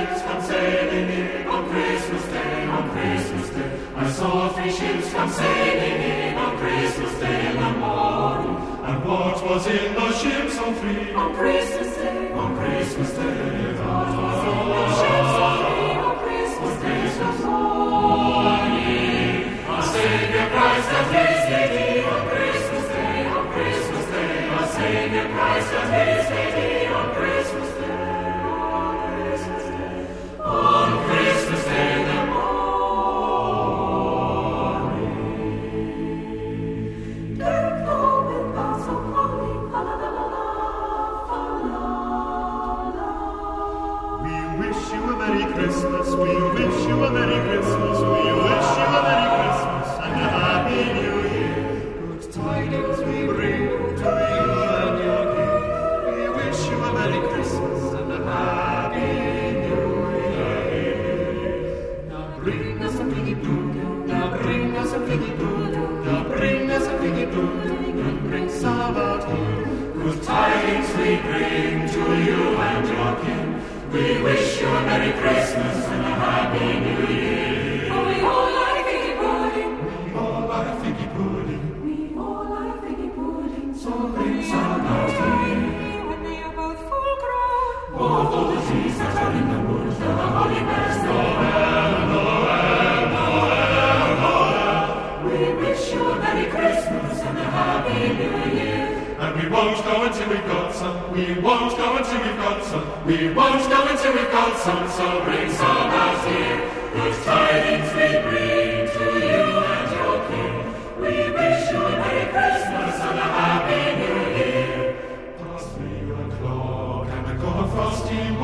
ships come sailing in on Christmas Day, on Christmas Day. I saw 3 ships come sailing in on Christmas Day in the morning. And what was in those ships on 3? On Christmas Day, on Christmas Day. What was in those ships on 3? On Christmas Day in the morning. Our Savior Christ and His Lady on Christmas Day, on Christmas Day. Our Savior Christ and His Lady on Christmas Day. On Christmas Day in the morning. Deck all with boughs of holly, fa la la la la, fa la la. We wish you a Merry Christmas, we wish you a Merry Christmas, we wish you a Merry Christmas and a Happy New Year. Good tidings we bring to you and your King. We wish you a Merry Christmas and a Happy New Year. Now bring us a piggy pudding, now bring us a piggy pudding, now bring us a piggy pudding and bring some out here. Good tidings we bring to you and your King. We wish you a Merry Christmas and a Happy New Year. For we all like figgy pudding, We all like figgy pudding, we all like figgy pudding. so bring some out here. When they are both full grown, Oh, for the trees that are in the woods, for the holly bells, Noel, Noel, Noel, Noel. We wish you a Merry Christmas and a Happy New Year. And we won't go until we've got some, we won't go until we've got some, we won't go until we've got some, so bring some out here. Good tidings we bring to you and your King. We wish you a Merry Christmas and a Happy New Year. Past 3 o'clock and the cold frosty